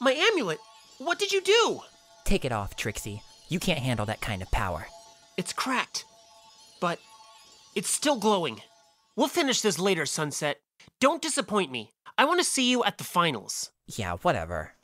My amulet! What did you do? Take it off, Trixie. You can't handle that kind of power. It's cracked, but it's still glowing. We'll finish this later, Sunset. Don't disappoint me. I want to see you at the finals. Yeah, whatever.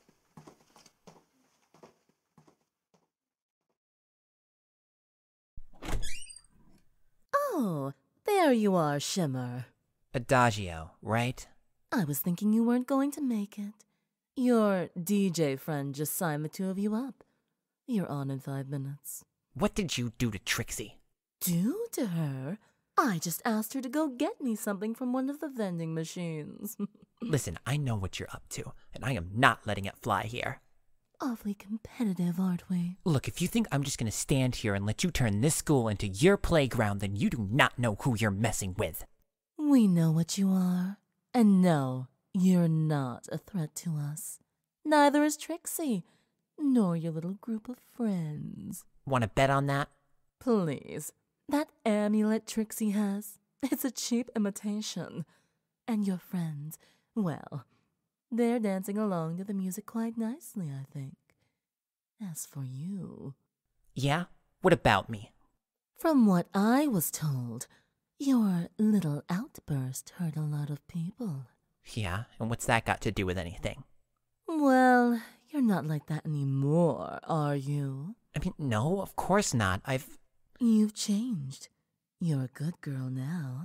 Oh, there you are, Shimmer. Adagio, right? I was thinking you weren't going to make it. Your DJ friend just signed the two of you up. You're on in 5 minutes. What did you do to Trixie? Do to her? I just asked her to go get me something from one of the vending machines. Listen, I know what you're up to, and I am not letting it fly here. Awfully competitive, aren't we? Look, if you think I'm just gonna stand here and let you turn this school into your playground, then you do not know who you're messing with. We know what you are. And no, you're not a threat to us. Neither is Trixie, nor your little group of friends. Wanna bet on that? Please. That amulet Trixie has, it's a cheap imitation. And your friends, well, they're dancing along to the music quite nicely, I think. As for you... Yeah? What about me? From what I was told, your little outburst hurt a lot of people. Yeah, and what's that got to do with anything? Well, you're not like that anymore, are you? I mean, no, of course not. You've changed. You're a good girl now.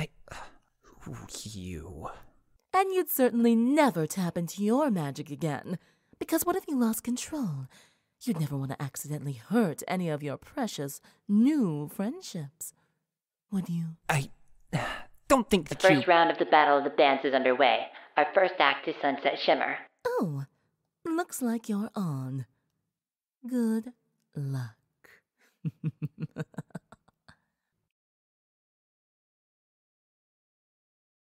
You... And you'd certainly never tap into your magic again. Because what if you lost control? You'd never want to accidentally hurt any of your precious new friendships. Would you? I don't think that The first round of the Battle of the Bands is underway. Our first act is Sunset Shimmer. Oh, looks like you're on. Good luck.